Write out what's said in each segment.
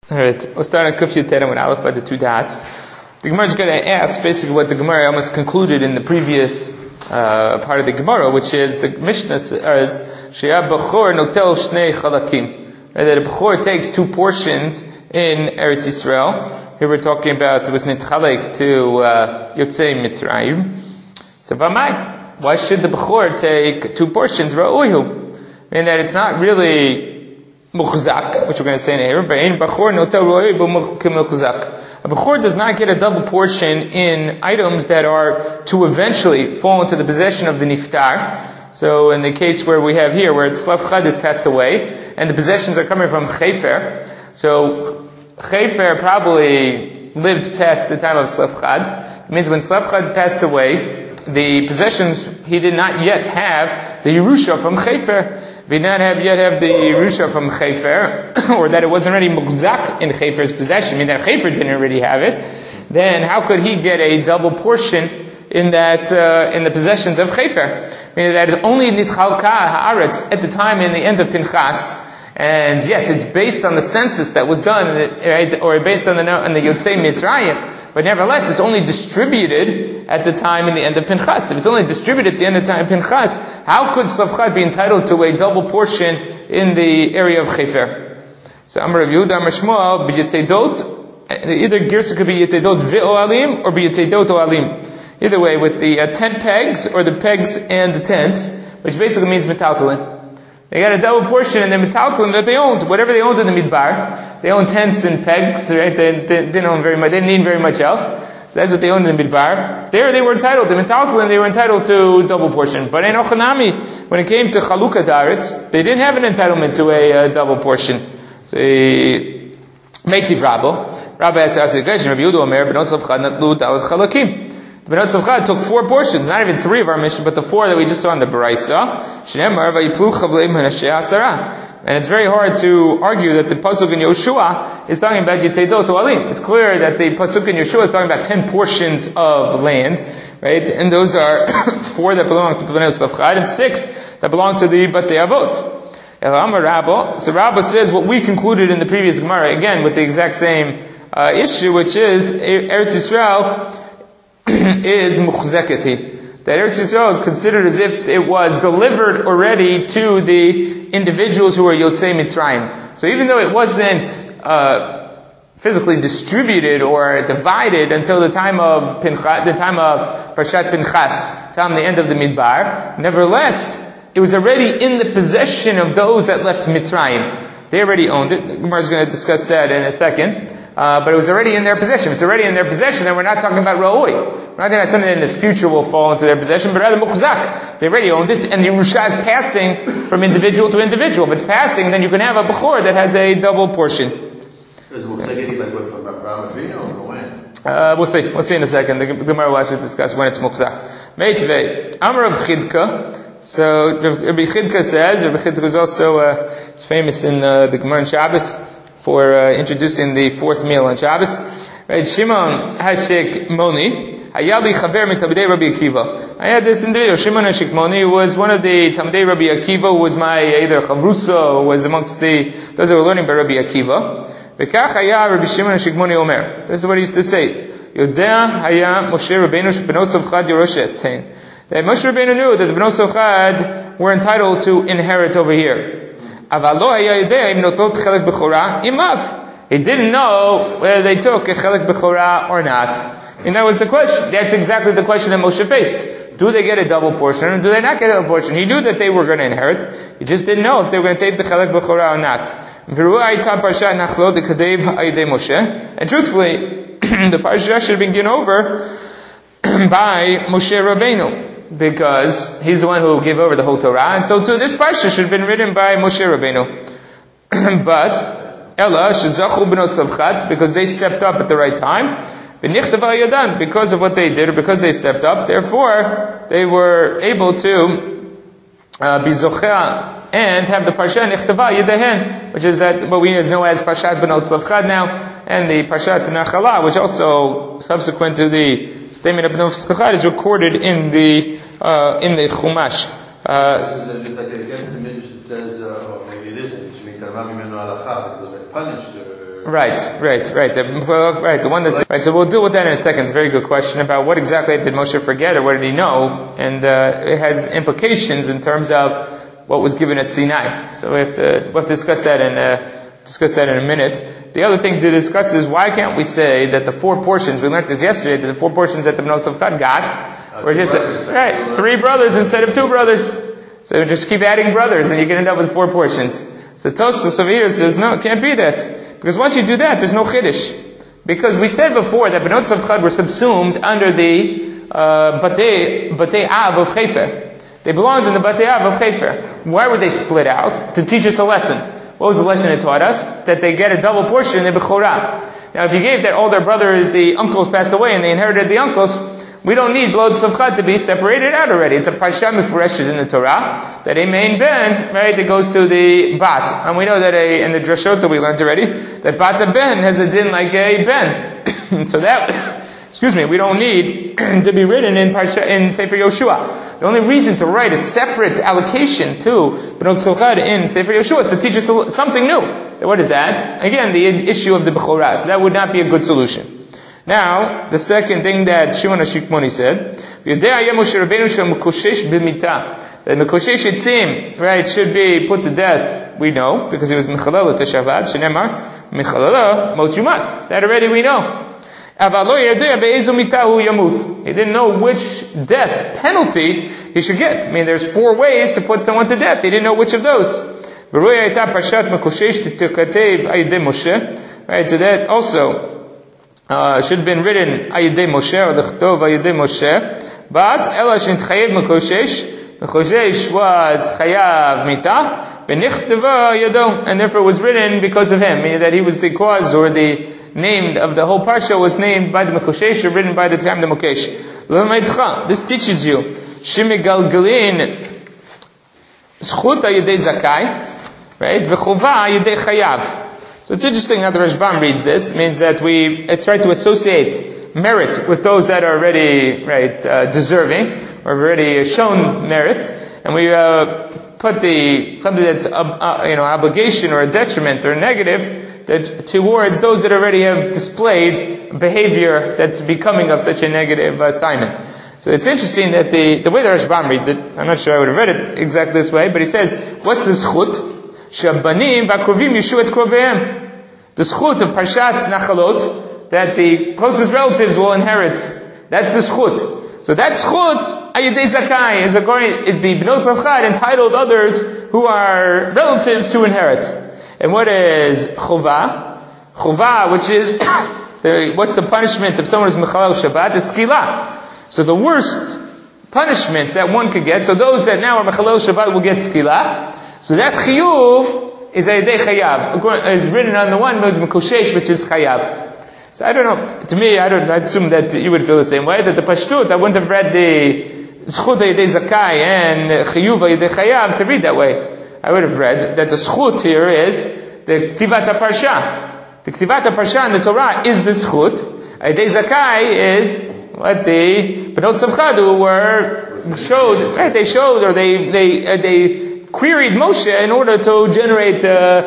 Alright, we'll start on Kuf Yud with Aleph by the two dots. The Gemara is going to ask basically what the Gemara almost concluded in the previous part of the Gemara, which is the Mishnah says, She'ah Bechor Notel Shnei Chalakim. That a Bechor takes two portions in Eretz Yisrael. Here we're talking about, it was Nitchalek to Yotzei Mitzrayim. So, Vamai, why should the Bechor take two portions? Ra'uihu. Meaning that it's not really Muchzak, which we're going to say in here, but in Bechor Notel Ra'uihu Muchzak. A Bechor does not get a double portion in items that are to eventually fall into the possession of the Niftar. So in the case where we have here, where Tzlav Chad has passed away, and the possessions are coming from Chefer, so Chefer probably lived past the time of Tzlav Chad. It means when Tzlav Chad passed away, the possessions, he did not yet have the Yerusha from Chefer. He did not yet have the Yerusha from Chefer, or that it wasn't already Muchzak in Chefer's possession, meaning that Chefer didn't already have it. Then how could he get a double portion in that, in the possessions of Chefer? Meaning that it's only Nitchalka Haaretz at the time in the end of Pinchas. And yes, it's based on the census that was done, right, or based on the Yotzei Mitzrayim. But nevertheless, it's only distributed at the time in the end of Pinchas. If it's only distributed at the end of the time of Pinchas, how could Tzlav Chad be entitled to a double portion in the area of Chefer? So Amar Rav Yehuda, Amar Shmuel, b'yetedot, either Girsa could be Yetedot ve'oalim or b'yetedot oalim. Either way, with the tent pegs or the pegs and the tents, which basically means metaltalin. They got a double portion in the metaltalin that they owned, whatever they owned in the Midbar. They owned tents and pegs, right? They didn't own very much, they didn't need very much else. So that's what they owned in the Midbar. There they were entitled to metaltalin, they were entitled to double portion. But in Ochanami, when it came to Chalukah Daretz, they didn't have an entitlement to a double portion. So Meitiv Rabbo asked the question, Rabbi Yehuda Omer, B'not Tzlav Chad natlu dalet chalakim. The B'not Tzlav Chad took 4 portions, not even 3 of our mission, but the 4 that we just saw in the Baraisa. Shneimar vayiplu chavleim hanasheh asara. And it's very hard to argue that the pasuk in Yoshua is talking about Yetedot Oalim. It's clear that the pasuk in Yoshua is talking about 10 portions of land, right? And those are 4 that belong to the B'not Tzlav Chad and 6 that belong to the Batei Avot. So Rabba says what we concluded in the previous Gemara, again with the exact same issue, which is Eretz Yisrael is muchzeketi. That Eretz Yisrael is considered as if it was delivered already to the individuals who are Yotzei Mitzrayim. So even though it wasn't physically distributed or divided until the time of Parshat Pinchas, time the end of the Midbar, nevertheless, it was already in the possession of those that left Mitzrayim. They already owned it. Gemara is going to discuss that in a second. But it was already in their possession. If it's already in their possession, then we're not talking about Ra'oi. We're not talking about something that in the future will fall into their possession, but rather Muchzak. They already owned it, and the Yerusha is passing from individual to individual. If it's passing, then you can have a Bechor that has a double portion. Is Muchzak like from Abraham Avinu or when? We'll see. We'll see in a second. The Gemara will actually discuss when it's Muchzak. Meitvei, Amar of Chidka. So Rabbi Chidka says, Rabbi Chidka is also is famous in the Gemara in Shabbos for introducing the 4th meal on Shabbos. Right, Shimon Hashik Moni, Hayali Chaver Mitabdei Rabbi Akiva. I had this individual, Shimon Hashik Moni, who was one of the Tamdei Rabbi Akiva, who was my either Chavrusa, or was amongst those who were learning by Rabbi Akiva. V'kach haya Rabbi Shimon Hashik Moni Omer. This is what he used to say. Yodea haya Moshe Rabbeinu shebnot Tzlav Chad Yerusha etein. That Moshe Rabbeinu knew that the Bnot Tzlav Chad were entitled to inherit over here. He didn't know whether they took a Chelek Bechorah or not. And that was the question. That's exactly the question that Moshe faced. Do they get a double portion or do they not get a double portion? He knew that they were going to inherit. He just didn't know if they were going to take the Chelek Bechorah or not. And truthfully, the Parsha should have been given over by Moshe Rabbeinu, because he's the one who gave over the whole Torah, and so too this parsha should have been written by Moshe Rabbeinu. But Ella shezachu b'not Tzlav Chad, because they stepped up at the right time, v'nichtava yadan, because of what they did, or because they stepped up, therefore they were able to be zocheh and have the parsha nichtava yadehen, which is that what we know as Parshat b'not Tzlav Chad now, and the Parshat Nachala, which also subsequent to the statement of Bnot Tzlav Chad is recorded in the Chumash. This is just like a Midrash that says, or maybe it isn't, it was like punished Right. The one that's right. So we'll deal with that in a second. It's a very good question about what exactly did Moshe forget, or what did he know, and it has implications in terms of what was given at Sinai. So we'll have to discuss that in a minute. The other thing to discuss is why can't we say that the 4 portions, we learned this yesterday, that the 4 portions that the Bnot Tzavchad got were just 3 brothers instead of 2 brothers. So just keep adding brothers and you can end up with 4 portions. So Tosfos over here says, no, it can't be that. Because once you do that, there's no Chiddush. Because we said before that Bnot Tzavchad were subsumed under the Batei Av of Chefer. They belonged in the Batei Av of Chefer. Why were they split out? To teach us a lesson. What was the lesson it taught us? That they get a double portion in the Bechorah. Now if you gave that all their brothers, the uncles passed away and they inherited the uncles, we don't need Bnot Tzavchad to be separated out already. It's a Parsha Mefureshet in the Torah, that a main ben, right, it goes to the Bat. And we know that in the Drashot that we learned already, that Bat a ben has a din like a ben. So that, we don't need to be written in Sefer Yoshua. The only reason to write a separate allocation to Bnot Tzavchad in Sefer Yoshua is to teach us something new. What is that? Again, the issue of the Bechorah. So that would not be a good solution. Now, the second thing that Shimon HaShikmoni said, that Mekoshesh Etzim, right, should be put to death, we know, because he was Mechalel Teshavad, Shenemar, Mechalel Mochumat. That already we know. He didn't know which death penalty he should get. I mean, there's 4 ways to put someone to death. He didn't know which of those. Right, so that also should have been written Ayidei Moshe or L'chtov Ayidei Moshe, but Ela Shentchayev Mekoshesh was Chayav Mitah Benichteva Yado, and therefore it was written because of him, meaning that he was the cause or the name of the whole parsha was named by the Mekoshesh or written by the time the Mokesh. This teaches you Shemigalgalin Zchut Ayidei Zakai, right? V'chova Ayidei Chayav. So it's interesting how the Rashbam reads this. It means that we try to associate merit with those that are already, deserving, or have already shown merit, and we put something that's obligation or a detriment or negative towards those that already have displayed behavior that's becoming of such a negative assignment. So it's interesting that the way the Rashbam reads it, I'm not sure I would have read it exactly this way, but he says, what's the zchut? Shabanim v'akrovim yishu et kroveim. The zchut of Parshat Nachalot, that the closest relatives will inherit. That's the zchut. So that zchut, Ayidei Zakai, is the Bnot Tzavchad entitled others who are relatives to inherit. And what is chova? Chova, which is, what's the punishment if someone is Mechalel Shabbat? Is skila. So the worst punishment that one could get, so those that now are Mechalel Shabbat will get skila. So that chiyuv is Ayidei Chayav. Is written on the one, but it's Mekoshesh, which is Chayav. So I don't know. To me, I'd assume that you would feel the same way. That the Pashtut, I wouldn't have read the Zchut Ayidei Zakai and Chiyuv Ayidei Chayav to read that way. I would have read that the Zchut here is the Ktivat HaParsha. The Ktivat HaParsha in the Torah is the Zchut. Ayidei Zakai is what the Bnot Tzavchad were showed, right? They showed, or they queried Moshe in order to generate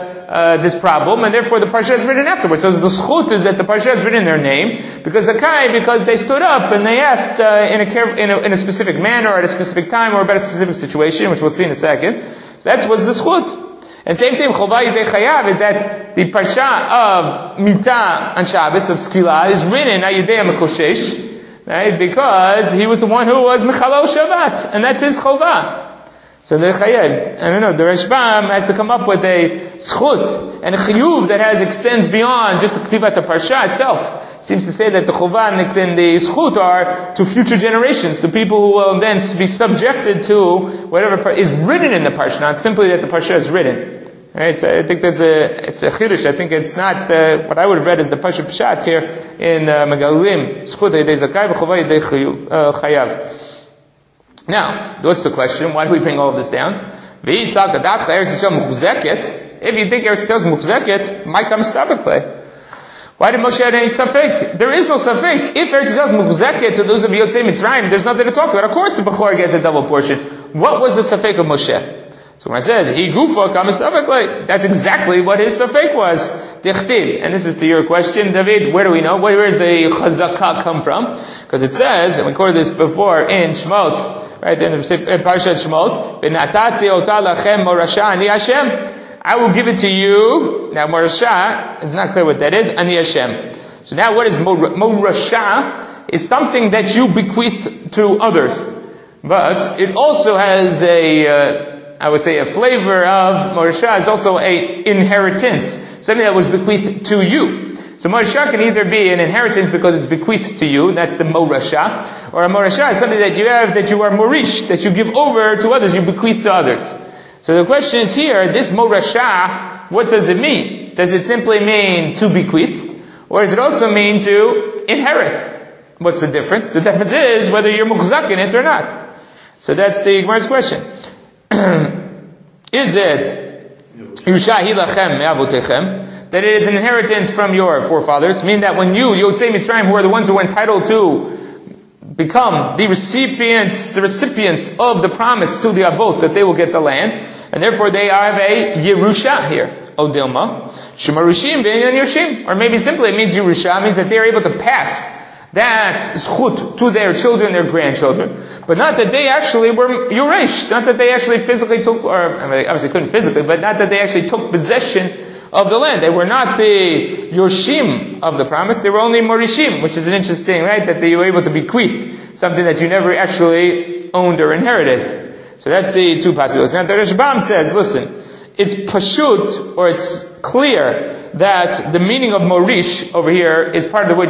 this problem, and therefore the parsha is written afterwards. So the zchut is that the parsha is written in their name because they stood up and they asked in a specific manner at a specific time or about a specific situation, which we'll see in a second. So that was the zchut. And same thing, Chovah Yidei Chayav, is that the parsha of Mitah on Shabbos of Skila is written Ayidei Mekoshesh, right? Because he was the one who was Mechalel Shabbat, and that's his Chovah. So the Chayav, I don't know, the Rashbam has to come up with a zchut and a chiyuv that extends beyond just the Ktivat HaParsha itself. It seems to say that the chova and the zchut are to future generations, to people who will then be subjected to whatever is written in the Parsha, not simply that the Parsha is written. Right? So I think it's a chiddush. I think it's not what I would have read as the Parsha Pshat here in Megalim. Zchut Ayidei Zakai v'chova Ayidei Chayav. Now, what's the question? Why do we bring all of this down? If you think Eretz Yisrael is muchzeket, my come stabakle. Why did Moshe have any safek? There is no safek. If Eretz Yisrael is muchzeket to those of Yotzei Mitzrayim, there's nothing to talk about. Of course the Bechor gets a double portion. What was the safek of Moshe? So when it says, Hi gufa kamistafek, that's exactly what his safek was. Dichtiv. And this is to your question, David, where do we know? Where does the chazakah come from? Because it says, and we quoted this before in Shemot, right, in Parashat Shemot, V'natati ota lachem morasha ani Hashem. I will give it to you. Now morasha, it's not clear what that is, ani Hashem. So now what is morasha? Is something that you bequeath to others. But it also has I would say a flavor of morasha is also a inheritance. Something that was bequeathed to you. So morasha can either be an inheritance because it's bequeathed to you, that's the morasha, or a morasha is something that you have that you are morish, that you give over to others, you bequeath to others. So the question is here, this morasha, what does it mean? Does it simply mean to bequeath? Or does it also mean to inherit? What's the difference? The difference is whether you're mukhzak in it or not. So that's the Gemara's question. Is it Yushahi lachem me'avotechem, that it is an inheritance from your forefathers, meaning that when you, Yotzei Mitzrayim, who are the ones who are entitled to become the recipients of the promise to the Avot that they will get the land, and therefore they have a Yerusha here. Odilma. Shemarushim v'inyan Yoshim. Or maybe simply it means Yerusha, means that they are able to pass that zchut to their children, their grandchildren. But not that they actually were Yuresh, not that they actually physically took, or I mean, obviously couldn't physically, but not that they actually took possession of the land. They were not the Yoshim of the promise, they were only Morishim, which is an interesting, right, that they were able to bequeath something that you never actually owned or inherited. So that's the two possibilities. Now the Rashbam says, listen, it's pashut, or it's clear that the meaning of Morish over here is part of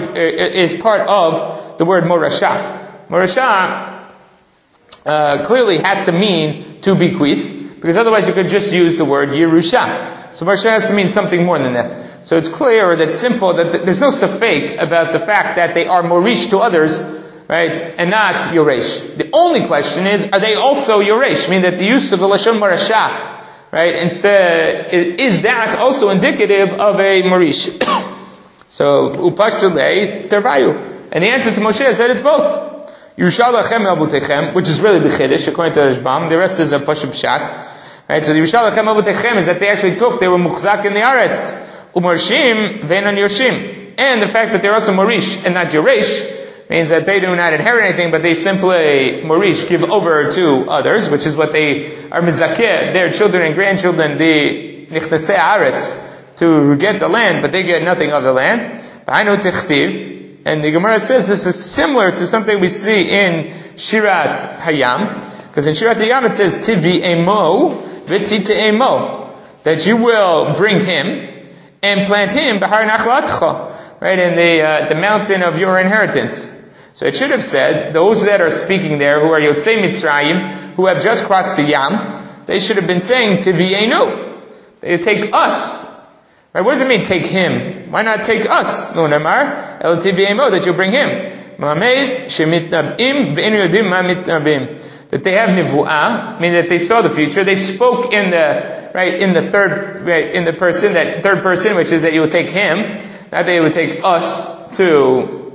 the word Morasha. Morasha clearly has to mean to bequeath, because otherwise you could just use the word Yerusha. So Morasha has to mean something more than that. So it's clear that simple that there's no safek about the fact that they are Morish to others, right, and not Yoresh. The only question is, are they also Yoresh? Meaning that the use of the Lashon Morasha, right, instead, is that also indicative of a Morish? So, upashtulei tervayu. And the answer to Moshe is that it's both. Yerusha lachem avotechem, which is really the Chiddush, according to Rashbam. The rest is a Pashut Pshat. Right, so the Yerusha lachem avotechem is that they actually they were muchzak in the Aretz. Umarshim v'enan yoshim. And the fact that they're also Morish and not Yeresh means that they do not inherit anything, but they simply, Morish, give over to others, which is what they are mizakeh, their children and grandchildren, the nichnasei Aretz, to get the land, but they get nothing of the land. B'hainu tichtiv. And the Gemara says this is similar to something we see in Shirat Hayam, because in Shirat Hayam it says Tivi emo v'tite emo, that you will bring him and plant him b'har nachlatcha, right, in the mountain of your inheritance. So it should have said those that are speaking there, who are Yotzei Mitzrayim, who have just crossed the Yam, they should have been saying Tivi enu, they take us. Right? What does it mean, take him? Why not take us? No nemar el tivimo, that you bring him. That they have nivu'ah, meaning that they saw the future. They spoke in the third person, which is that you will take him, not that you would take us to.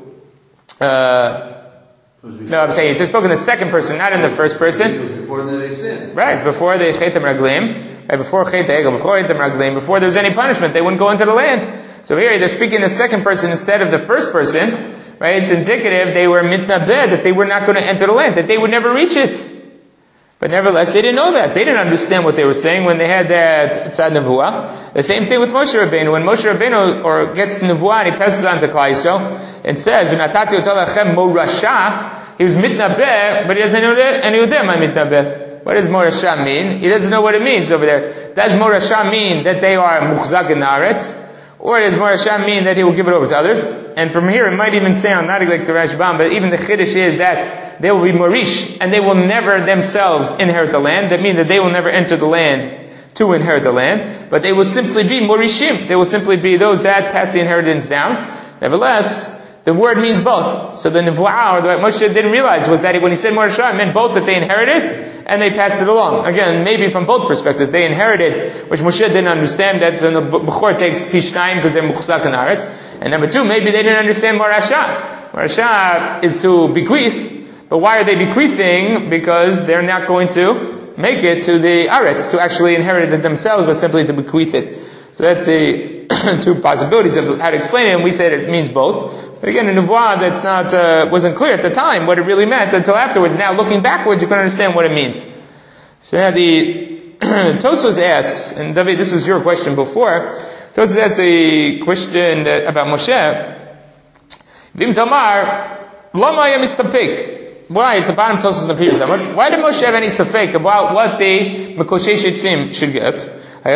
No, I'm saying they spoke in the second person, not in the first person. Before they sinned. Right, before they chetem raglim. Right, before there was any punishment, they wouldn't go into the land. So here they're speaking in the second person instead of the first person, right? It's indicative they were mitnabed, that they were not going to enter the land, that they would never reach it. But nevertheless, they didn't know that. They didn't understand what they were saying when they had that tzad nevuah. The same thing with Moshe Rabbeinu. When Moshe Rabbeinu gets the nevuah and he passes on to Klal Yisrael, it says, "V'natati otalachem morasha." He was mitnabed, but he doesn't know that, and he was my mitnabed. What does Morasha mean? He doesn't know what it means over there. Does Morasha mean that they are muchzak in Aretz? Or does Morasha mean that he will give it over to others? And from here it might even sound, not like the Rashbam, but even the Chiddush is that they will be Morish, and they will never themselves inherit the land. That means that they will never enter the land to inherit the land, but they will simply be Morishim. They will simply be those that pass the inheritance down. Nevertheless, the word means both. So the Nevuah, or what Moshe didn't realize, was that when he said Morasha, it meant both that they inherited and they passed it along. Again, maybe from both perspectives. They inherited, which Moshe didn't understand, that the Bechor takes Pishnayim because they're Muchzak in Aretz. And number two, maybe they didn't understand Morasha. Morasha is to bequeath, but why are they bequeathing? Because they're not going to make it to the Aretz, to actually inherit it themselves, but simply to bequeath it. So that's the two possibilities of how to explain it, and we said it means both. But again, in Nevuah, that's not, wasn't clear at the time what it really meant until afterwards. Now, looking backwards, you can understand what it means. So now the Tosfos asks, and David, this was your question before, Tosfos asks the question about Moshe, Vim Tamar, Lama ya mistapik. Why? It's the bottom Tosfos in the previous one. Why did Moshe have any safek about what the Mekoshesh Yitzim should get?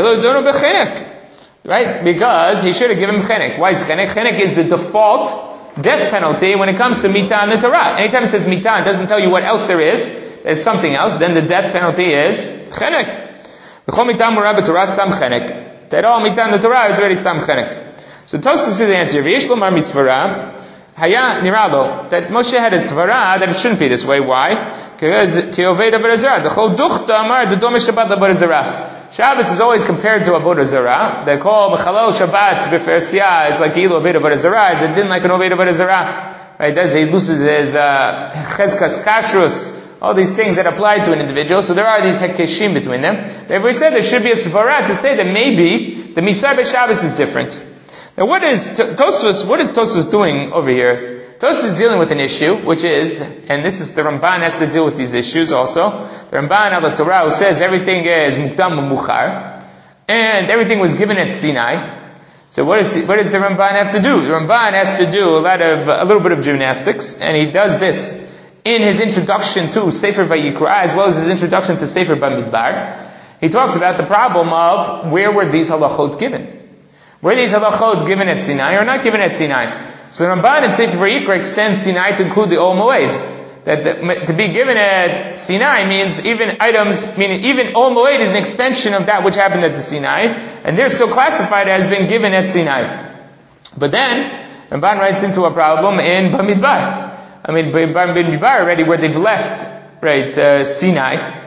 Right? Because he should have given chenek. Why is chenek? Chenek is the default death penalty when it comes to mitah in the Torah. Anytime it says mitah, it doesn't tell you what else there is. It's something else. Then the death penalty is chenek. V'chol mitah murah b'Torah stam chenek. That all mitah in the Torah is already stam chenek. So Tosfos gives the answer. V'yesh lomar misvara. Haya niralo. That Moshe had a svara that it shouldn't be this way. Why? Because Kiovei Avodah Zarah. The chol duchta amar the dom Shabbat Avodah Zarah. Shabbos is always compared to Avodah Zarah. They call B'chalal Shabbat B'fersiyah is like Ilu Oved Avodah Zarah. Is it didn't like an Oved Avodah Zarah? Right? He loses his cheskas kashrus. All these things that apply to an individual. So there are these hekeshim between them. Therefore, we said there should be a svara to say that maybe the Misah B'Shabbos is different. Now, what is Tosfos doing over here? Tosfos is dealing with an issue, which is, and this is the Ramban has to deal with these issues also. The Ramban al Torah who says everything is mukdam u'muchar, and everything was given at Sinai. So what does the Ramban have to do? The Ramban has to do a little bit of gymnastics, and he does this in his introduction to Sefer Vayikra, as well as his introduction to Sefer Bamidbar. He talks about the problem of where were these halachot given? Were these halachot given at Sinai or not given at Sinai? So the Ramban in Sefer Vayikra extends Sinai to include the Ol Moed. That to be given at Sinai means even items, meaning even Ol Moed is an extension of that which happened at the Sinai, and they're still classified as being given at Sinai. But then, Ramban writes into a problem in Bamidbar. Bamidbar already, where they've left, right, Sinai,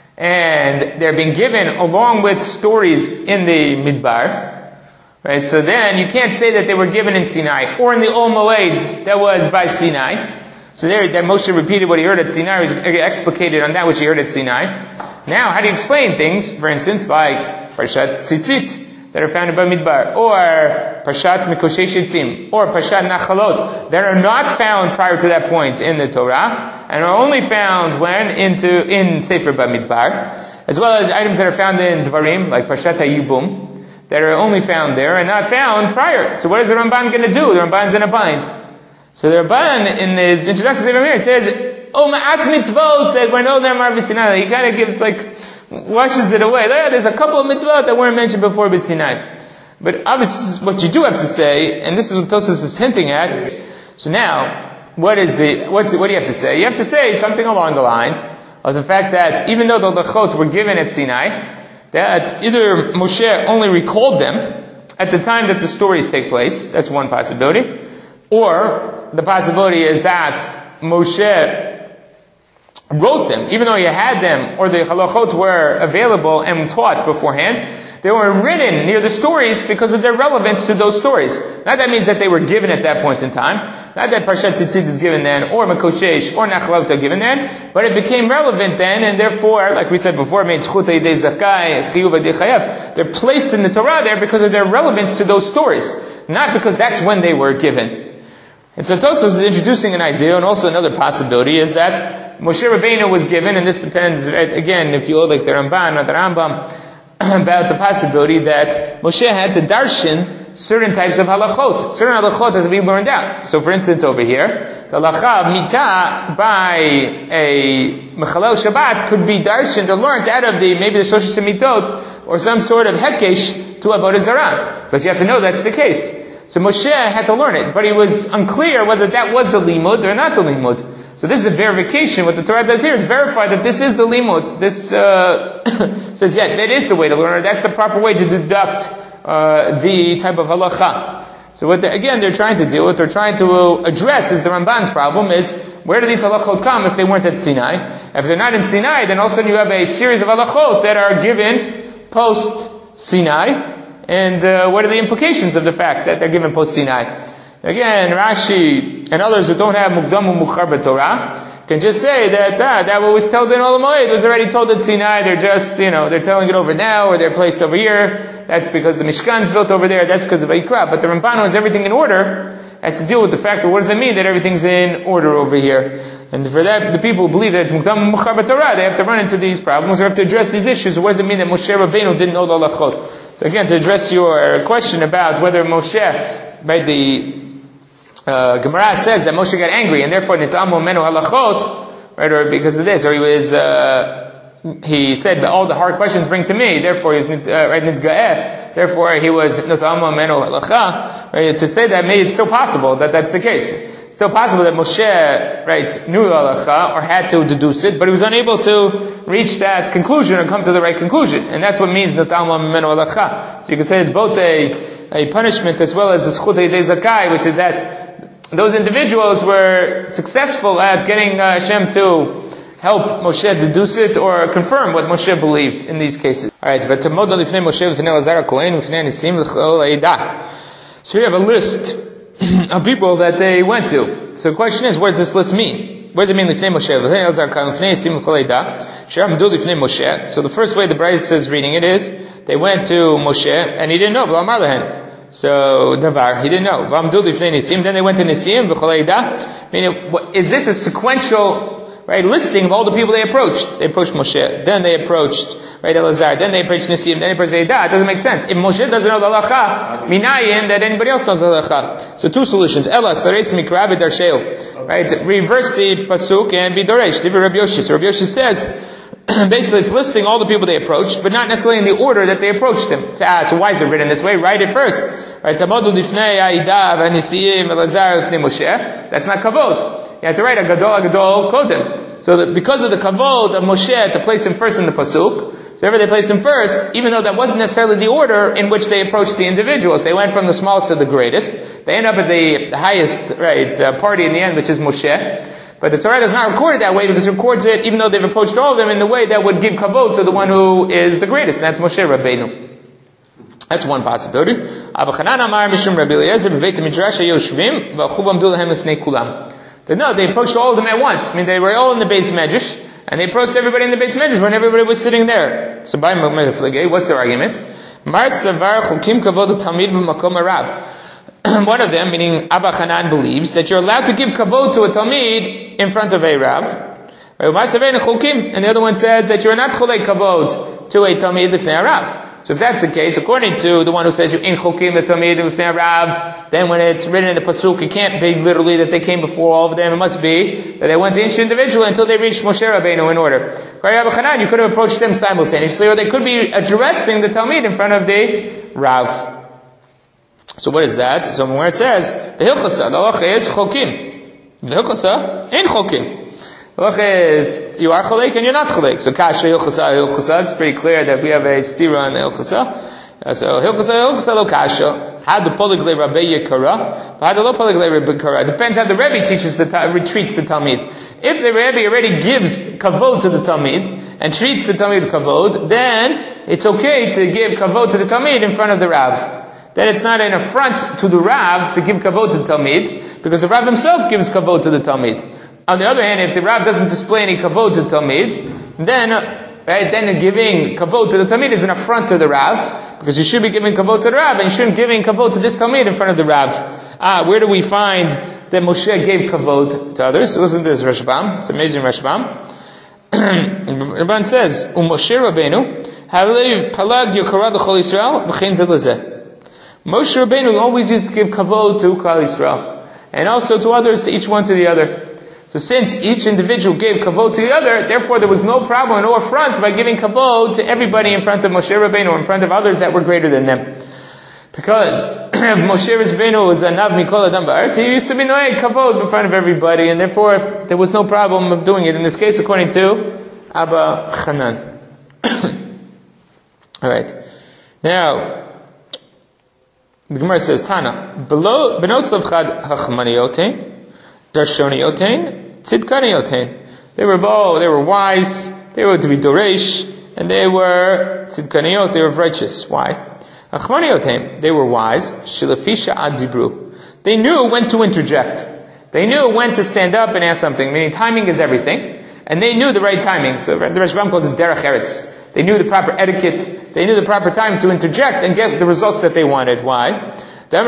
and they're being given along with stories in the Midbar. Right, so then you can't say that they were given in Sinai or in the Ol Moed that was by Sinai. So there, that Moshe repeated what he heard at Sinai, he was explicated on that which he heard at Sinai. Now, how do you explain things, for instance, like Parshat Tzitzit that are found in Bamidbar, or Parshat Mekoshesh Yitzim, or Parshat Nachalot that are not found prior to that point in the Torah and are only found in Sefer Bamidbar, as well as items that are found in Dvarim like Parshat HaYibum, that are only found there and not found prior. So what is the Ramban going to do? The Ramban's in a bind. So the Ramban, in his introduction to the Ramir, says, ma'at mitzvot that were no them are b'Sinai. He kind of gives washes it away. There's a couple of mitzvot that weren't mentioned before b'Sinai. But obviously, what you do have to say, and this is what Tosfos is hinting at. So now, what do you have to say? You have to say something along the lines of the fact that even though the halachot were given at Sinai, that either Moshe only recalled them at the time that the stories take place, that's one possibility, or the possibility is that Moshe wrote them, even though he had them, or the halachot were available and taught beforehand, they were written near the stories because of their relevance to those stories. Not that means that they were given at that point in time, not that Parshat Tzitzit is given then, or Mekoshesh, or Nachalot are given then, but it became relevant then, and therefore, like we said before, they're placed in the Torah there because of their relevance to those stories, not because that's when they were given. And so Tosfos is introducing an idea, and also another possibility is that Moshe Rabbeinu was given, and this depends, right, again, if you hold like the Ramban or the Rambam, about the possibility that Moshe had to darshan certain types of halachot. Certain halachot have to be learned out. So for instance over here, the halacha of mitah by a mechalel Shabbat could be darshaned or learned out of maybe the Shloshis Mitot or some sort of hekesh to Avodah Zarah. But you have to know that's the case. So Moshe had to learn it, but he was unclear whether that was the limud or not the limud. So this is a verification. What the Torah does here is verify that this is the limud. This says, yeah, that is the way to learn it. That's the proper way to deduct the type of halacha. So what they're trying to deal with, they're trying to address is the Ramban's problem is, where do these halachot come if they weren't at Sinai? If they're not in Sinai, then all of a sudden you have a series of halachot that are given post-Sinai. And what are the implications of the fact that they're given post-Sinai? Again, Rashi and others who don't have Mukdam u'Muchar b'Torah, can just say that that what was told in Olam Moed was already told at Sinai. They're just, they're telling it over now, or they're placed over here. That's because the Mishkan's built over there. That's because of Vayikra. But the Ramban is everything in order, has to deal with the fact that what does it mean that everything's in order over here? And for that, the people who believe that Mukdam Mukhar B'Torah, they have to run into these problems, or have to address these issues. What does it mean that Moshe Rabbeinu didn't know the halachot? So again, to address your question about whether Moshe, right, the Gemara says that Moshe got angry, and therefore Nitamu Menu halachot, right, or because of this, or he said all the hard questions bring to me, therefore he was nitga'eh, therefore he was Nitamu Menu halacha, right, to say that maybe it's still possible that that's the case. It's still possible that Moshe, right, knew halacha, or had to deduce it, but he was unable to reach that conclusion or come to the right conclusion, and that's what means Nitamu Menu halacha. So you can say it's both a punishment as well as a zchut ha'idei zakai, which is that those individuals were successful at getting Hashem to help Moshe deduce it or confirm what Moshe believed in these cases. Alright, so you have a list of people that they went to. So the question is, what does this list mean? What does it mean, Lifnei Moshe? So the first way the Braisa is reading it is, they went to Moshe, and he didn't know. So Davar, he didn't know. Then they went to Nisim, meaning, is this a sequential, right, listing of all the people they approached? They approached Moshe, then they approached, right, Elazar, then they approached Nisim, then they approached Eidah. It doesn't make sense. If Moshe doesn't know the halacha, minayin that anybody else knows the halacha. So two solutions. Ela sareis mikra b'darsheu. Right, reverse the pasuk and be doresh. Divrei Rabbi Yoshi. So Rabbi Yoshi says, basically it's listing all the people they approached, but not necessarily in the order that they approached them. So why is it written this way? Write it first. Right? That's not kavod. You have to write a gadol kodem. So that because of the kavod of Moshe to place him first in the pasuk, so ever they placed him first, even though that wasn't necessarily the order in which they approached the individuals. They went from the smallest to the greatest. They end up at the highest, right, party in the end, which is Moshe. But the Torah does not record it that way, because it records it, even though they've approached all of them, in the way that would give kavod to the one who is the greatest, and that's Moshe Rabbeinu. That's one possibility. No, they approached all of them at once. I mean, they were all in the Beis Medrash, and they approached everybody in the Beis Medrash when everybody was sitting there. So by what's their argument? One of them, meaning Abba Hanan, believes that you're allowed to give kavod to a Talmid in front of a Rav. And the other one says that you're not cholei kavod to a Talmid lifnei Rav. So if that's the case, according to the one who says you in chokim the Talmid lifnei Rav, then when it's written in the pasuk, it can't be literally that they came before all of them. It must be that they went to each individual until they reached Moshe Rabbeinu in order. According to Abba Hanan, you could have approached them simultaneously, or they could be addressing the Talmid in front of the Rav. So what is that? So where it says, the Hilchasa, the halacha is chokim. The Hilchasa, in chokim. The halacha is, you are cholek and you're not cholek. So kasha, Hilchasa, it's pretty clear that we have a stira on the Hilchasa. So Hilchasa, lo kasha. Had the polig le Rabbi Yekara, had the lo polig le Rabbi Yekara. It depends how the Rebbe treats the Talmid. If the Rebbe already gives kavod to the Talmid, and treats the Talmid kavod, then it's okay to give kavod to the Talmid in front of the Rav. Then it's not an affront to the Rav to give kavod to the Talmid, because the Rav himself gives kavod to the Talmid. On the other hand, if the Rav doesn't display any kavod to the Talmid, then giving kavod to the Talmid is an affront to the Rav, because you should be giving kavod to the Rav, and you shouldn't giving kavod to this Talmid in front of the Rav. Where do we find that Moshe gave kavod to others? So listen to this Rashbam. It's amazing Rashbam. Rabban says, Moshe Rabbeinu, Halei palag yokara l'chol Yisrael, v'chein zeh lezeh. Moshe Rabbeinu always used to give kavod to Klal Yisrael, and also to others, each one to the other. So since each individual gave kavod to the other, therefore there was no problem, no affront by giving kavod to everybody in front of Moshe Rabbeinu, or in front of others that were greater than them. Because Moshe Rabbeinu was a nav mikol adam ba'aretz, he used to be noeg kavod in front of everybody, and therefore there was no problem of doing it. In this case, according to Abba Hanan. Alright. Now, the Gemara says, Tana, benotz levchad hachmaniotein, darshoniotein, tzidkaniotein. They were wise, they were to be doresh, and they were tzidkaniot, they were righteous. Why? Hachmaniotein, they were wise, shilafisha ad dibru. They knew when to interject. They knew when to stand up and ask something, meaning timing is everything. And they knew the right timing. So the Rashbam calls it derech eretz. They knew the proper etiquette. They knew the proper time to interject and get the results that they wanted. Why? Means that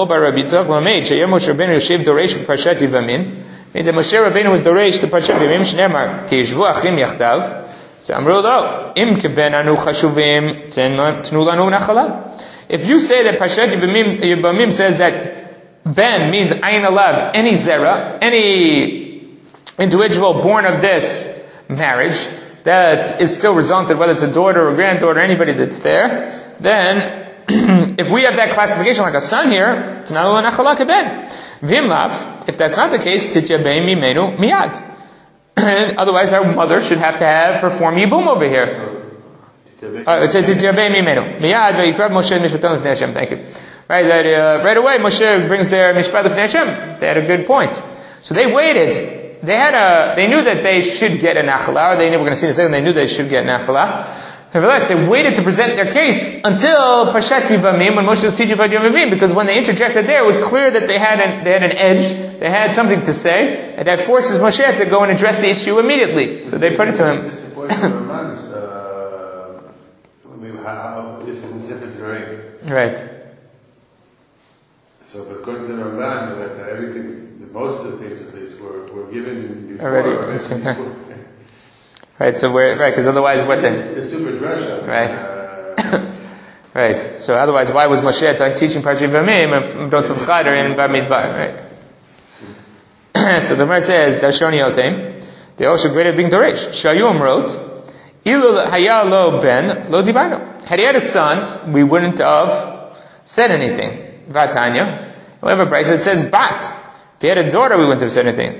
Moshe Rabbeinu was doresh to Parshat Yivamim shneimar ki yishvu achim yachdav. So amru lo im keben anu chashuvim tenu lanu nachala. If you say that Parshat Yivamim says that ben means ayin alav, any zera, any individual born of this marriage that is still resulted, whether it's a daughter or a granddaughter, anybody that's there, then if we have that classification like a son here, tenu lanu nachala keben. Vimlav, if that's not the case, tityabein mimenu miyad. Otherwise, our mother should have to perform yibum over here. Tityabein mimenu miyad ve'yikrav Moshe mishpatam l'fnei Hashem. Thank you. Right, right away, Moshe brings their mishpat l'fnei Hashem. They had a good point. So they waited. They knew that they should get a nachala. They were going to see in a second. They knew they should get nachala. Nevertheless, they waited to present their case until Parshat Yivamim, when Moshe was teaching about Yivamim, because when they interjected there, it was clear that they had an edge, they had something to say, and that forces Moshe to go and address the issue immediately. So they put it to him. This is important how this is in Sefer Devarim. Right. So, but according to the Ramban, that everything, most of the things at least were given before. Already. Right, so because otherwise what then? The super drasha. Right. Right. So otherwise, why was Moshe teaching Parshat Yivamim and Brot Tzavchad in Bar Midbar? Right. So the Gemara says, Darshoni Yotem, they also graded being Doresh. Shayum wrote, Ilu haya lo ben lo dibarno. Had he had a son, we wouldn't have said anything. Vatanya. However, Bryce it says bat. If he had a daughter, we wouldn't have said anything.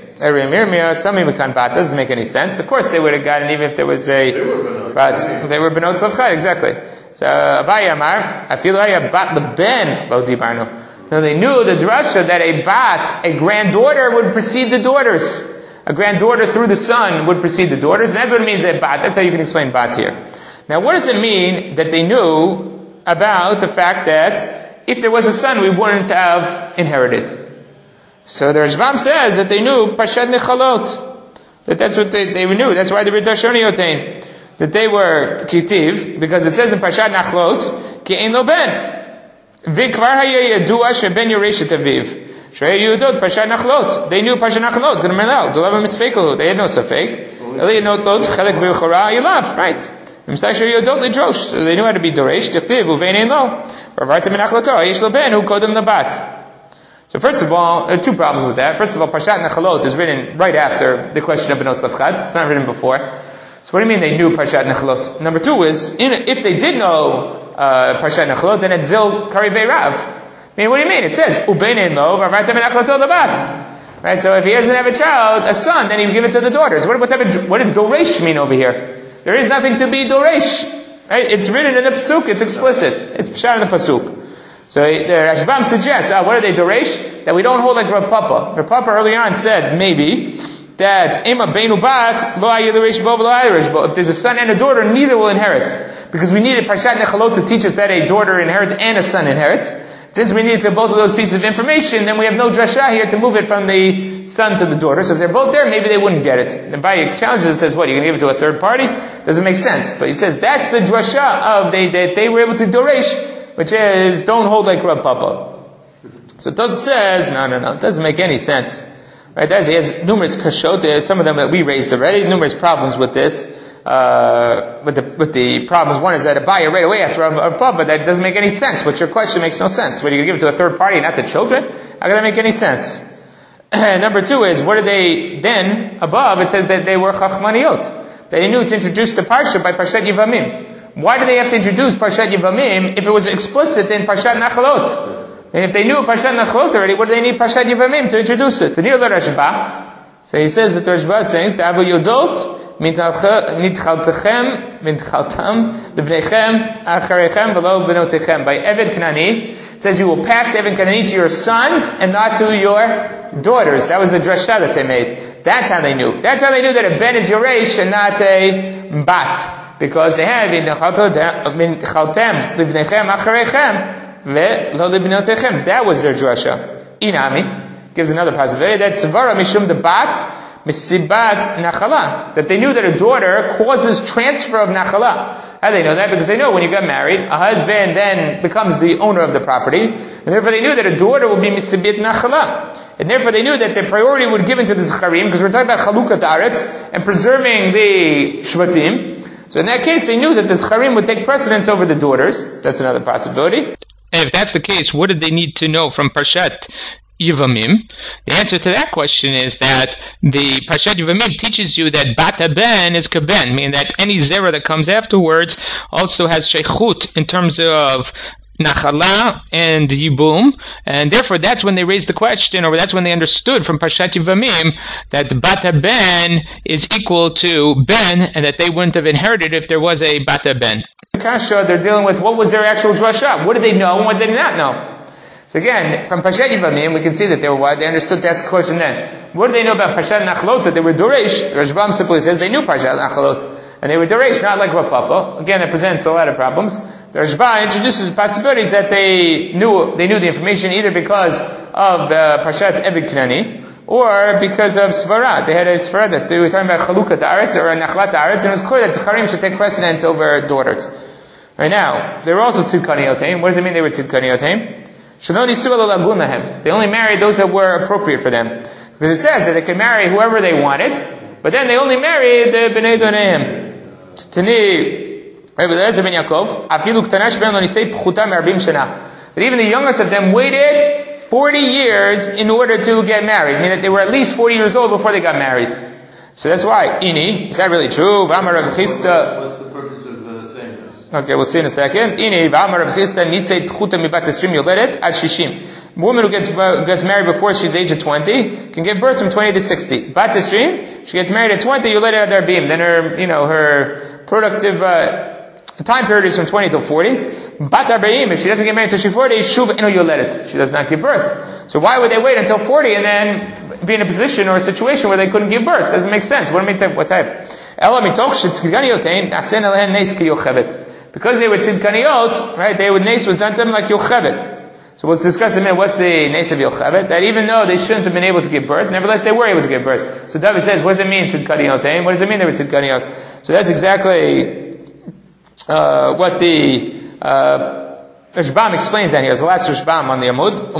Doesn't make any sense. Of course, they would have gotten even if there was a. But they were benot tzavchad, exactly. So Abaye Amar, afilu haya bat leben lo dibarno. Now they knew the drasha that a bat, a granddaughter, would precede the daughters. A granddaughter through the son would precede the daughters, and that's what it means that bat. That's how you can explain bat here. Now, what does it mean that they knew about the fact that if there was a son, we wouldn't have inherited? So the Rashbam says that they knew Parshat Nechalot. That's what they knew. That's why they were Darshoni Yotein. That they were Kitiv, because it says in Parshat Nechalot, Ki ein lo ben. V'kvar haya yadua sheben yoresh et aviv. Shrei Yudot Parshat Nechalot. They knew Parshat Nechalot. G'nemelal. Dolav mispekelu. They had no safek. Eli notot chelek b'chora yilaf. Right. V'msasher Yudot lidrosh. So they knew how to be doresh. Tichtiv uvein ein lo. V'avartem menachloto. Hayesh lo ben hu kodem labat. So first of all, there are two problems with that. First of all, Parshat Nechalot is written right after the question of Benot Tzavchad. It's not written before. So what do you mean they knew Parshat Nechalot? Number two is, if they did know Parshat Nechalot, then it's Zil Kari Beirav. I mean, what do you mean? It says, Ubein ein lo, v'avartem menachloto labat. Right, so if he doesn't have a child, a son, then he would give it to the daughters. What does Doresh mean over here? There is nothing to be Doresh. Right? It's written in the Pasuk, it's explicit. It's Pshar in the Pasuk. So the Rashbam suggests, what are they Doresh? That we don't hold like Rav Papa. Rav Papa early on said, maybe, that Ema Beinu Bat, Lo Ayilaresh Bo, Lo Ayilaresh Bo. If there's a son and a daughter, neither will inherit. Because we needed Parshat Nechalot to teach us that a daughter inherits and a son inherits. Since we needed both of those pieces of information, then we have no drasha here to move it from the son to the daughter. So if they're both there, maybe they wouldn't get it. And Abaye challenges and says, what, you're going to give it to a third party? Doesn't make sense. But he says, that's the drasha of that they were able to Doresh, which is, don't hold like Rav Papa. So Tosfos says, no, it doesn't make any sense. Right? He has numerous kashot, some of them that we raised already, numerous problems with this, with the problems. One is that Abaye right away asked Rav Papa, but that doesn't make any sense. But your question makes no sense. What, are you going to give it to a third party, not the children? How can that make any sense? Number two is, what are they, then, above, it says that they were chachmaniot. They knew to introduce the parsha by Parshat Yivamim. Why do they have to introduce Parshat Yivamim if it was explicit in Parshat Nachalot? And if they knew Parshat Nachalot already, what do they need Parshat Yivamim to introduce it? To near the Rashba. So he says that the Rashba thinks, Ta'avu Yodot, Nitchaltechem, Nitchaltam, Livnechem, Acharechem, Velo Benotechem. By Eved Kanani, it says you will pass the Eved Kanani to your sons and not to your daughters. That was the drasha that they made. That's how they knew. That's how they knew that a ben is Yoresh and not a bat. Because they had that was their drasha. Inami. gives another possibility. That Svara Mishum the Bat Misibat Nachala. That they knew that a daughter causes transfer of Nachala. How do they know that? Because they know when you get married, a husband then becomes the owner of the property, and therefore they knew that a daughter would be Misibit Nachala. And therefore they knew that their priority would be given to the Zecharim, because we're talking about Chalukat Aretz, and preserving the Shvatim. So in that case, they knew that the Zecharim would take precedence over the daughters. That's another possibility. And if that's the case, what did they need to know from Parshat Yevamim? The answer to that question is that the Parshat Yevamim teaches you that Bata Ben is Kaben, meaning that any Zera that comes afterwards also has Sheikhut in terms of Nachala and Yibum, and therefore that's when they raised the question, or that's when they understood from Parshat Yevamim that Bata Ben is equal to Ben, and that they wouldn't have inherited if there was a Bata Ben. Kasha, they're dealing with what was their actual drasha. What did they know and what did they not know? So again, from Parshat Yevamim, we can see that they were what? They understood to ask the question then. What do they know about Parshat Nachalot? That they were Doresh. Rashbam simply says they knew Parshat Nachalot. And they were Doresh, not like Rav Papa. Again, that presents a lot of problems. The Rashba introduces possibilities that they knew the information either because of Parshat Ebed Knani, or because of Svara. They had a Svara that they were talking about Chalukat Aretz or Nachlat Aretz, and it was clear that Zecharim should take precedence over daughters. Right now, they were also Tzidkani Yotem. What does it mean they were Tzidkani Yotem? They only married those that were appropriate for them. Because it says that they could marry whoever they wanted, but then they only married the Bnei Doneim. Tani, Rabbi Eliezer ben Yaakov, Afilu Ktanash ben Lonisei Pchuta Me'arbim Shana. That even the youngest of them waited 40 years in order to get married, meaning that they were at least 40 years old before they got married. So that's why. Ini, is that really true? V'amar Rav Chisda. What's the purpose of saying this? Okay, we'll see in a second. Ini, V'amar Rav Chisda, Nisei Pchuta Mibat Esrim Yoledet Ad Shishim. A woman who gets married before she's age of 20 can give birth from 20 to 60. Bat Esrim, she gets married at 20, Yoledet Ad Arbim. Then her productive time period is from 20 till 40. Bat Arba'im, if she doesn't get married until she's 40, Shuv Eno Yoledet. She does not give birth. So why would they wait until 40 and then be in a position or a situation where they couldn't give birth? Doesn't make sense. What type? Because they were tzidkaniyot, right, nes was done to them like yochevet. So let's discuss in a minute what's the nes of yochevet. That even though they shouldn't have been able to give birth, nevertheless they were able to give birth. So David says, what does it mean tzidkaniyot? What does it mean they were tzidkaniyot? So that's exactly what the Rashbam explains that here. It's the last Rashbam on the Amud.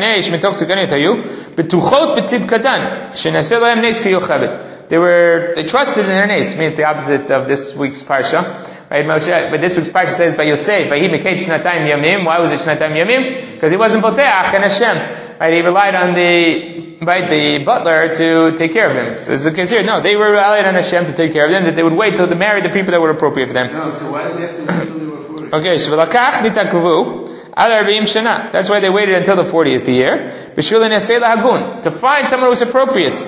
They trusted in their nes. Means the opposite of this week's parsha. Right, Moshe, but this week's parsha says by Yosef, why was it Shnatam Yamim? Because he wasn't Boteach and Hashem. Right, he relied on the butler to take care of him. So this is the case here. No, they were relied on Hashem to take care of them, that they would wait till they married the people that were appropriate for them. No, so why did they have to wait until they were 40? Okay, so that's why they waited until the 40th year. To find someone who was appropriate.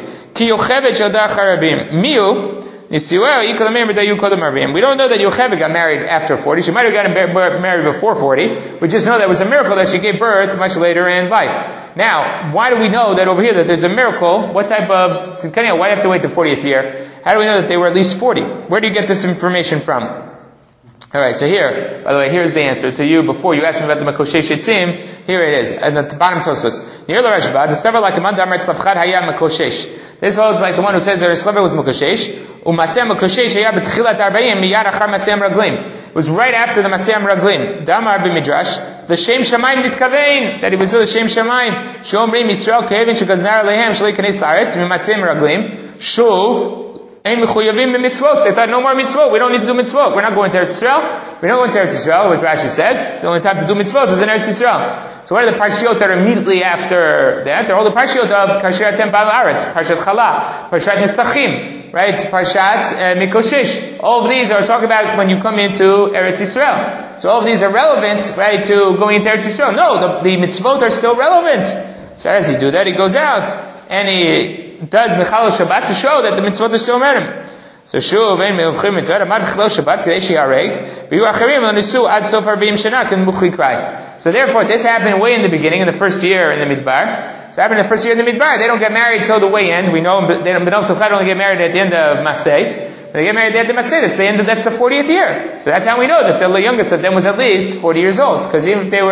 We don't know that Yocheved got married after 40. She might have gotten married before 40. We just know that it was a miracle that she gave birth much later in life. Now, why do we know that over here that there's a miracle? What type of tzidkaniya? Why do you have to wait the 40th year? How do we know that they were at least 40? Where do you get this information from? Alright, so here, by the way, here's the answer to you before you asked me about the Makoshe Shetzim. Here it is, at the bottom Tosfos. Near the Rashba, the several like Amanda Amrit Slavchad Haya Makoshesh. This holds like the one who says their slave was Makoshesh. Umaseh Makoshesh Haya B'tchilat Arba'im Miyad Achar Maseh Raglim. It was right after the Maseh Raglim. Damar b'Midrash, the Shem Shamayim Nitkavein, that it was still the Shem Shamayim. Shomrim Yisrael Kevin Shekaznar Lehem Shalei Kanes Laaretz Mimaseh Raglim. Shuv. They thought no more mitzvot. We don't need to do mitzvot. We're not going to Eretz Yisrael. We're not going to Eretz Yisrael, what Rashi says. The only time to do mitzvot is in Eretz Yisrael. So what are the parshiot that are immediately after that? They're all the parshiot of Kasher Atem Bal Aretz, Parshat Chala, Parshat Nesachim, right? Parshat Mikoshesh. All of these are talking about when you come into Eretz Yisrael. So all of these are relevant, right, to going into Eretz Yisrael. No, the mitzvot are still relevant. So how does he do that? He goes out and he does Mechal Shabbat to show that the mitzvot are still merim. So Shuv ein me'ovchim mitzvot amad Mechal Shabbat kadei she'areg v'yu acharim l'nisu ad sof 40 shana ken buchi krai. So therefore, this happened way in the beginning, in the first year in the Midbar. So it happened in the first year in the Midbar. They don't get married till the way end. We know B'nai Sofchad only get married at the end of Maseh. When they get married at the end of Maseh, that's the 40th year. So that's how we know that the youngest of them was at least 40 years old. Because even if they were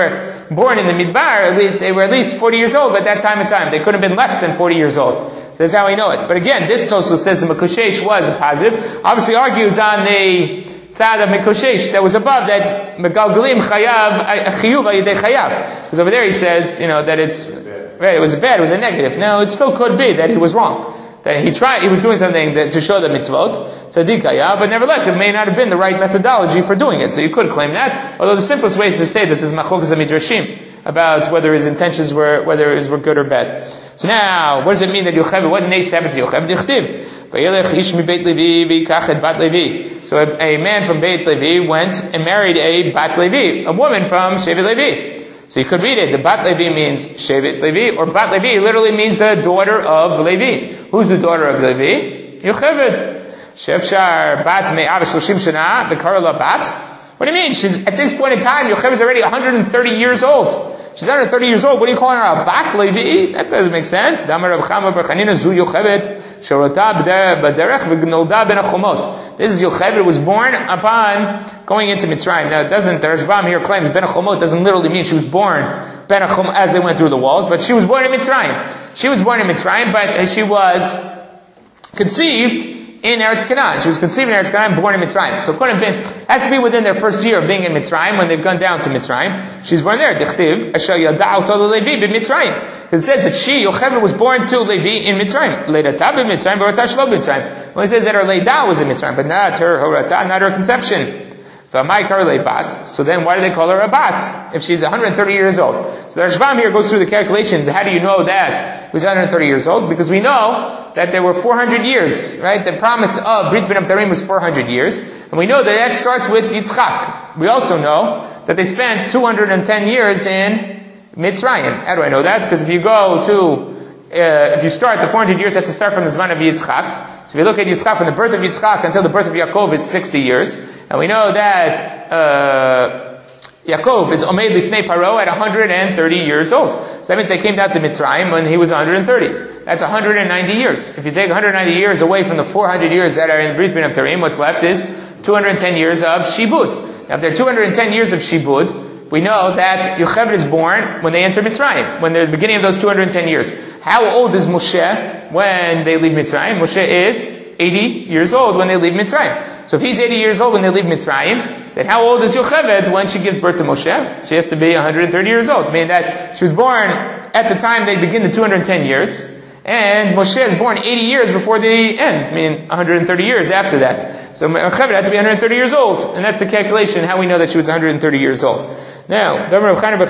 born in the Midbar, they were at least 40 years old at that time. They could have been less than 40 years old. So that's how we know it. But again, this Tosfos says the Mekoshesh was a positive. Obviously argues on the tzad of Mekoshesh that was above, that Megalgalim Chiyuv Ayidei Chayav. Because over there he says, that it's, right, it was bad, it was a negative. Now, it still could be that he was wrong. That he was doing something to show the mitzvot, tzadikaya, but nevertheless, it may not have been the right methodology for doing it. So you could claim that. Although the simplest way is to say that there's machlokas midrashim about whether his intentions were good or bad. So now, what does it mean that Yocheved, what needs to happen to Yocheved? Dichtiv. Vayelech ish mi Beit Levi v'yikach et bat Levi. So a man from Beit Levi went and married a bat Levi, a woman from Shevet Levi. So you could read it. The Bat Levi means Shevet Levi, or Bat Levi literally means the daughter of Levi. Who's the daughter of Levi? Yocheved. Shefshar Bat Me'av Shloshim Shana B'Kara La Bat. What do you mean? She's at this point in time, Yocheved is already 130 years old. She's 130 years old. What are you calling her, a Bat Levi? That doesn't make sense. Damar Rav Chama bar Chanina Zu Yocheved Shorota B'Derech V'Gnolda Ben Achomot. This is Yocheved, was born upon going into Mitzrayim. Now, the Rashbam here claims Ben Achomot doesn't literally mean she was born Ben Achomot as they went through the walls, but she was born in Mitzrayim. She was born in Mitzrayim, but she was conceived in Eretz Canaan. She was conceived in Eretz Canaan, born in Mitzrayim. So it couldn't have been, has to be within their first year of being in Mitzrayim, when they've gone down to Mitzrayim. She's born there. Dichtiv, Asher Yada'u to Levi b'Mitzrayim. It says that she, Yocheved, was born to Levi in Mitzrayim. Leidata b'Mitzrayim, Horata shelo b'Mitzrayim. Well, it says that her Leidah was in Mitzrayim, but not her Horata, not her conception. So then why do they call her a bat if she's 130 years old? So the Rashbam here goes through the calculations. How do you know that he was 130 years old? Because we know that there were 400 years, right? The promise of Brit Ben Abtarim was 400 years. And we know that starts with Yitzchak. We also know that they spent 210 years in Mitzrayim. How do I know that? Because if you go to if you start the 400 years, you have to start from the Zman of Yitzchak. So if you look at Yitzchak, from the birth of Yitzchak until the birth of Yaakov is 60 years. And we know that Yaakov is Omed Lifnei Paro at 130 years old. So that means they came down to Mitzrayim when he was 130. That's 190 years. If you take 190 years away from the 400 years that are in Brit Ben Abtarim, what's left is 210 years of Shibud. Now if there are 210 years of Shibud, we know that Yocheved is born when they enter Mitzrayim, when they're at the beginning of those 210 years. How old is Moshe when they leave Mitzrayim? Moshe is 80 years old when they leave Mitzrayim. So if he's 80 years old when they leave Mitzrayim, then how old is Yocheved when she gives birth to Moshe? She has to be 130 years old. Meaning that she was born at the time they begin the 210 years, and Moshe is born 80 years before the end, meaning 130 years after that. So Yocheved had to be 130 years old, and that's the calculation, how we know that she was 130 years old. Now, but my Karla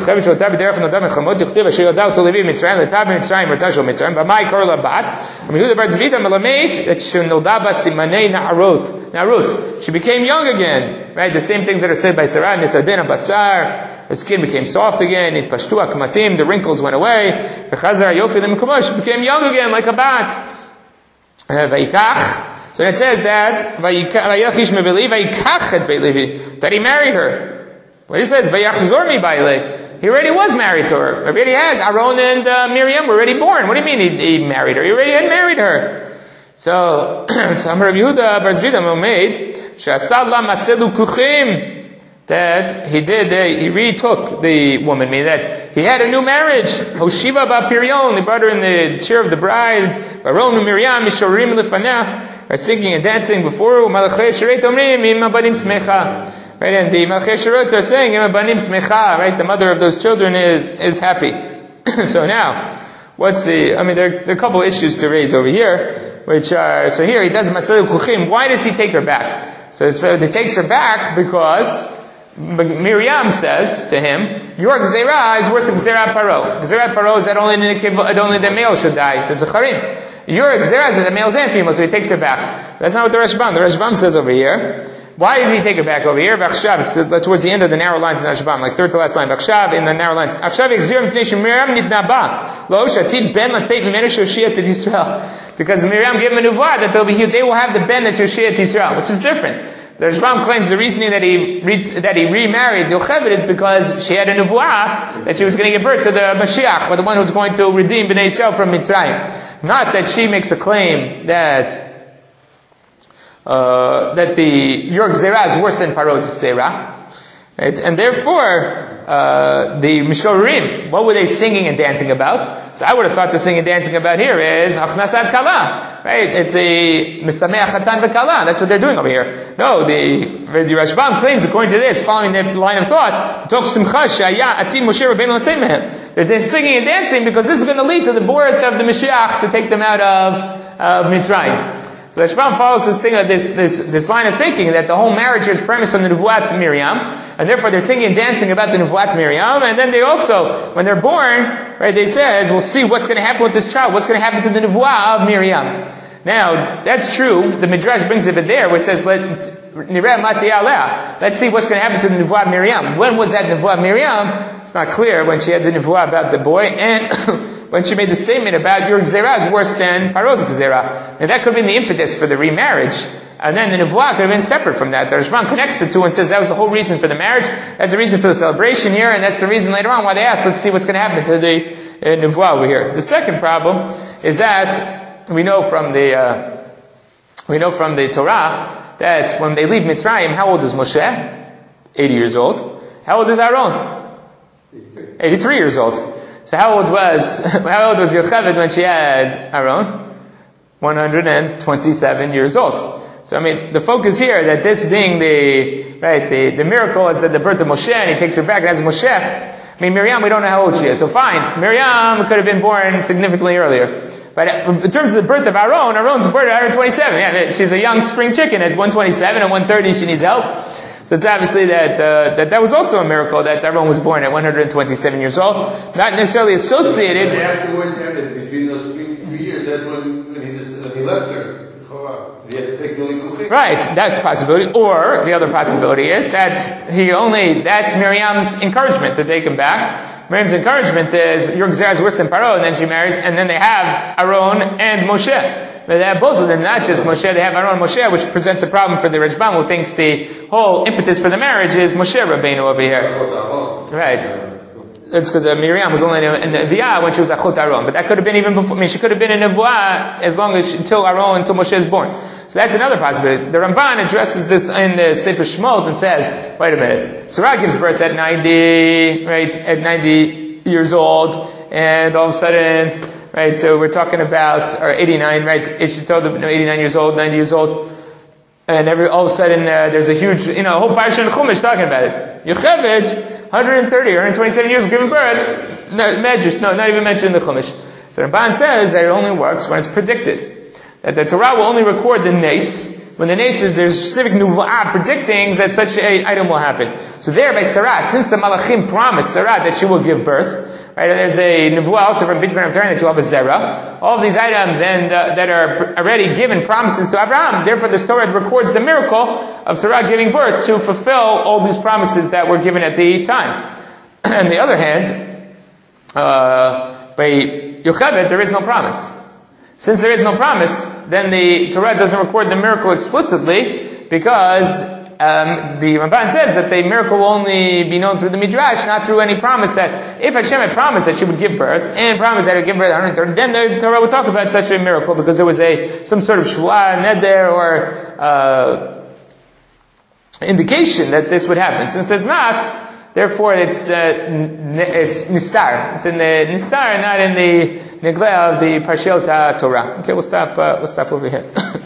Bat, that she became young again, right? The same things that are said by Sarah, Nitadena Basar, her skin became soft again, Pashtu Akmatim, the wrinkles went away, she became young again like a bat. So it says that that he married her. Well, he says, "Vayachzor mi baile." He already was married to her. He already has. Aaron and Miriam were already born. What do you mean he married her? He already had married her. So, Tzamar Rabbi Yehuda bar Zvidam made she'asad la maselu kuchim, that he retook the woman, meaning that he had a new marriage. Hoshiva ba Pirion, they brought her in the chair of the bride. Aaron and Miriam mishorim lefanah, are singing and dancing before her. Malachei shirei tomrim im abanim smecha. Right, and the Malchei Shirot are saying, Banim Smecha, right, the mother of those children is happy. So now, there are a couple issues to raise over here, which are, so here he does Masel Kuchim. Why does he take her back? So he takes her back because Miriam says to him, your Gzerah is worse than Gzerah Paro. Gzerah Paro is that only the male should die, the Zecharim. Your Gzerah is that the males and females, so he takes her back. That's not what the Rashbam says over here. Why did he take it back over here? V'achshav, it's towards the end of the narrow lines in Rashbam, like third to last line. V'achshav in the narrow lines. Achshav exir m'pnei Miriam nidnaba lo shatid ben latzeit v'menu shoshiyat et Yisrael, because Miriam gave him a nuvah that they will have the ben that's shoshiyat Yisrael, which is different. The Rashbam claims the reasoning that he remarried Yocheved is because she had a nevuah that she was going to give birth to the Mashiach, or the one who's going to redeem Bnei Yisrael from Mitzrayim. Not that she makes a claim that the your Gzerah is worse than Paro's Gzerah. Right? And therefore, the Mishorim, what were they singing and dancing about? So I would have thought the singing and dancing about here is Achnasat Kala, right? It's a Misameach Chatan V'Kala. That's what they're doing over here. No, the Rashbam claims, according to this, following the line of thought, they're singing and dancing because this is going to lead to the birth of the Mashiach to take them out of Mitzrayim. So the Rashbam follows this thing, this line of thinking that the whole marriage is premised on the Nevuat Miriam, and therefore they're singing and dancing about the Nevuat Miriam, and then they also, when they're born, right, they says, we'll see what's going to happen with this child, what's going to happen to the Nevuah of Miriam. Now, that's true, the Midrash brings it there, where it says, let's see what's going to happen to the Nevuah Miriam. When was that Nevuah Miriam? It's not clear when she had the Nevuah about the boy, and when she made the statement about your Gzerah is worse than Paro's Gzerah. Now that could have been the impetus for the remarriage. And then the Nevuah could have been separate from that. The Rashbam connects the two and says that was the whole reason for the marriage. That's the reason for the celebration here, and that's the reason later on why they asked, let's see what's going to happen to the Nevuah over here. The second problem is that we know from the Torah that when they leave Mitzrayim, how old is Moshe? 80 years old. How old is Aaron? 83 years old. So how old was Yocheved when she had Aaron? 127 years old. So I mean, the focus here that this being the miracle is that the birth of Moshe, and he takes her back and has Moshe. I mean, Miriam, we don't know how old she is. So fine, Miriam could have been born significantly earlier. But in terms of the birth of Aaron, Aaron's born at 127. Yeah, she's a young spring chicken at 127 and 130 she needs help. So it's obviously that was also a miracle that Aaron was born at 127 years old. Not necessarily associated. But afterwards, between those 3 years, that's when he left her. He had to take Billy Kuchik. Right, that's a possibility. Or the other possibility is that that's Miriam's encouragement to take him back. Miriam's encouragement is your Gzerah is worse than Paro, and then she marries, and then they have Aaron and Moshe. But they have both of them, not just Moshe, they have Aaron and Moshe, which presents a problem for the Rashbam, who thinks the whole impetus for the marriage is Moshe Rabbeinu over here. Right. That's because Miriam was only in the Neviah when she was Achot Aaron. But that could have been even before, she could have been in Nevuah until Moshe is born. So that's another possibility. The Ramban addresses this in the Sefer Shemot and says, wait a minute, Sarah gives birth at 90 years old, and all of a sudden, right, we're talking about, or 89, right, she told them, 89 years old, 90 years old, and all of a sudden, there's a huge, whole parsha in Chumash talking about it. Yocheved, 130, 127 years of giving birth, not even mentioned in the Chumash. So Ramban says that it only works when it's predicted. That the Torah will only record the nes, when the nes is there's specific nuva'ah predicting that such an item will happen. So there by Sarah, since the Malachim promised Sarah that she will give birth, right, and there's a nevuah also from Bidbar Amtaran that she'll have a zera, all of these items and that are already given promises to Abraham, therefore the Torah records the miracle of Sarah giving birth to fulfill all these promises that were given at the time. On the other hand, by Yocheved, there is no promise. Since there is no promise, then the Torah doesn't record the miracle explicitly, because the Ramban says that the miracle will only be known through the Midrash, not through any promise that, if Hashem had promised that she would give birth, and promised that it would give birth at 130, then the Torah would talk about such a miracle, because there was some sort of shvuah, neder, or indication that this would happen. Since there's not, therefore it's nistar. It's in the nistar, not in the Negleh of the Parshiot Torah. Okay, we'll stop over here.